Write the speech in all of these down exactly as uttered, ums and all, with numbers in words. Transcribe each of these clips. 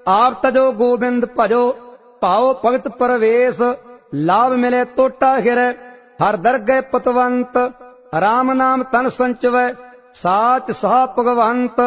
आप तजो गोबिंद भजो पाओ भगत परवेश लाभ मिले तोटा हिर हर दरगह पतवंत राम नाम तन संचवै साच सहा भगवंत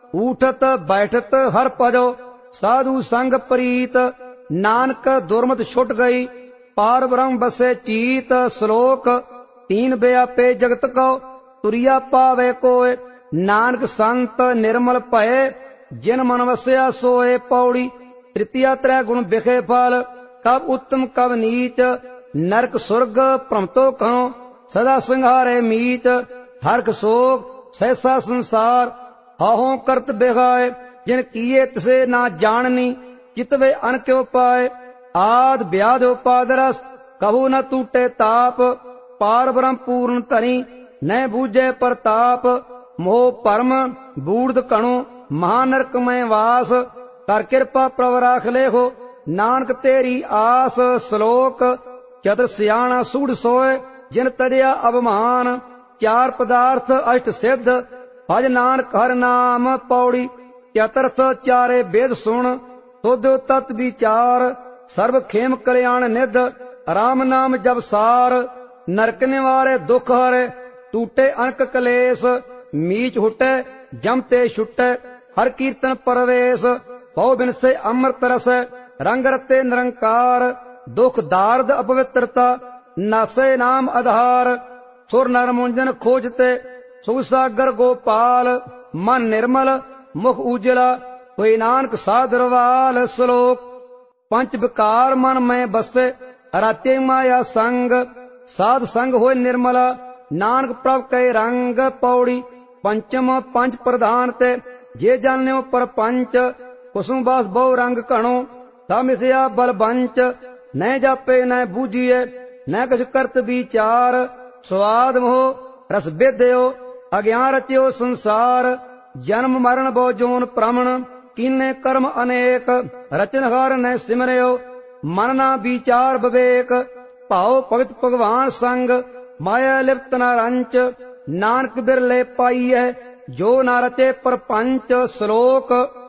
उठत बैठत हर भजो साधु संग प्रीत नानक दुर्मत छुट गई पार ब्रह्म बसे चीत श्लोक तीन व्यापे जगत को तुरिया पावे कोय नानक संत निर्मल भये जिन मन वसया सोए पौड़ी तृतीया त्रै गुण बिखे फल कब उत्तम कब नीच नरक सुर्ग भ्रमतो कहो सदा संहारे मीच हरख शोक सहसा संसार हाहों करत बिगाए जिन किए तिसे ना जाननी चितवे अन क्यों पाए आद ब्याध उपादरस कभू न टूटे ताप पार ब्रह्म पूर्ण धनी न बूझे प्रताप मोह परम बूढ़ कणु महानरक में वास कर कृपा प्रभ राख लेखो नानक तेरी आस श्लोक चतुर सियाणा सूढ़ सोए जिन तरिया अवमान चार पदार्थ अष्ट सिद्ध भज नानक हर नाम पौड़ी चतुर्थ चारे वेद सुन सुध तत् विचार सर्व खेम कल्याण निध राम नाम जब सार नरक निवारे दुख हरे टूटे अनक कलेश मीच हुटे जमते छुटे हर कीर्तन परवेश भौ बिन से अमृत रस रंग रते निरंकार दुख दार्द अपवित्रता नासे नाम आधार सुर नर मुंजन खोजते सुसागर गोपाल मन निर्मल मुख उजला कोई नानक साधरवाल श्लोक पंच विकार मन में बसते राते माया संग साध संग होए निर्मला नानक प्रभ के रंग पौड़ी पंचम पंच प्रधान ते जे जान्यो परपंच कुसुम बास बहु रंग कणो मिथया बल बंच न जापे न बूझिए न कछ करत विचार स्वाद मोह रस बेदयो अज्ञान रचियो संसार जन्म मरण बहु जोन प्रमण कीने कर्म अनेक रचनहार न सिमरयो मन ना विचार विवेक भाव भगत भगवान संग माया लिप्त न रंच नानक बिरले पाईए जो न रचे परपंच श्लोक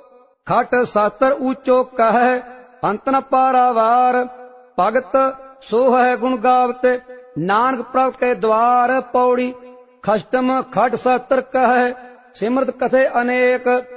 खट सातर ऊंचो कह अंत न पारावार भगत सो है गुण गावते नानक प्रभ के द्वार पौड़ी खष्टम खट सातर कह सिमरत कथे अनेक